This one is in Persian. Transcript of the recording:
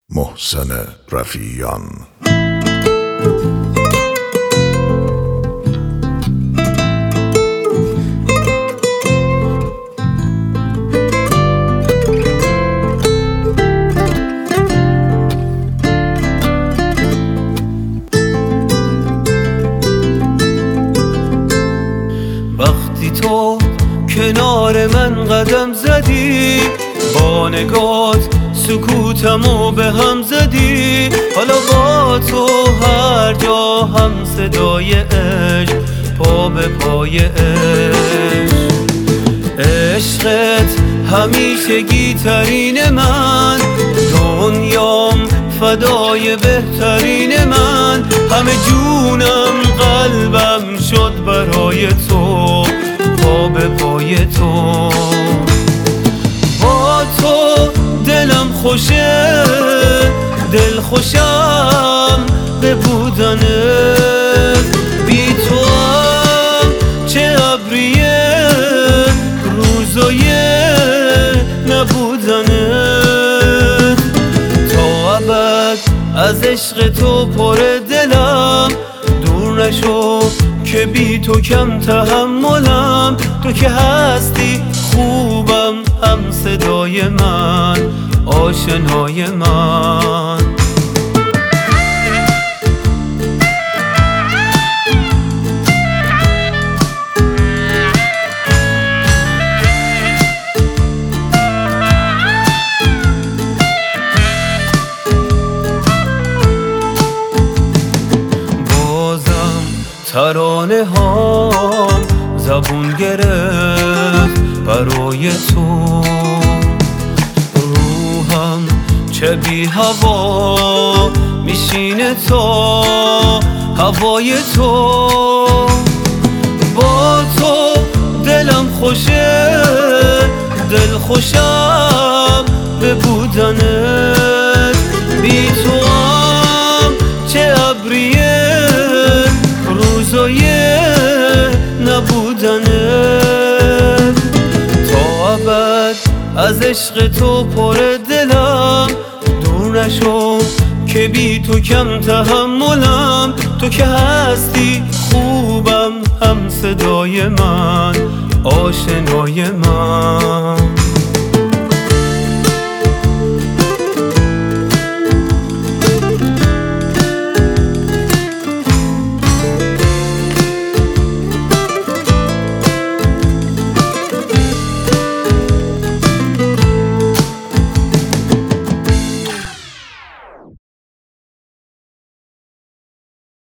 محسن رفیعیان. وقتی تو کنار من قدم زدی، با نگات سکوتمو به هم زدی. حالا با تو هر جا هم صدای عشق، پا به پای عشق. عشقت همیشگی ترین من، دنیام فدای بهترین من. همه جونم قلبم شد برای تو، پا به پای تو. با تو دلم خوشه، دل خوشم به بودنت. بی تو هم چه ابریه روزای نبودنت. تا ابد از عشق تو پر دلم، دور نشو که بی تو کم تحملم. تو که هستی خوبم، هم صدای من، آشنای من. بازم ترانه ها زبون گرفت برای تو. روحم چه بی هوا میشینه تا هوای تو. با تو دلم خوشه، دل خوشم به بودنت. بی تو هم چه ابریه روزای نبودنت. تا ابد از عشق تو پر دلم، دور نشو که بی تو کم تحملم. تو که هستی خوبم، هم صدای من، آشنای من.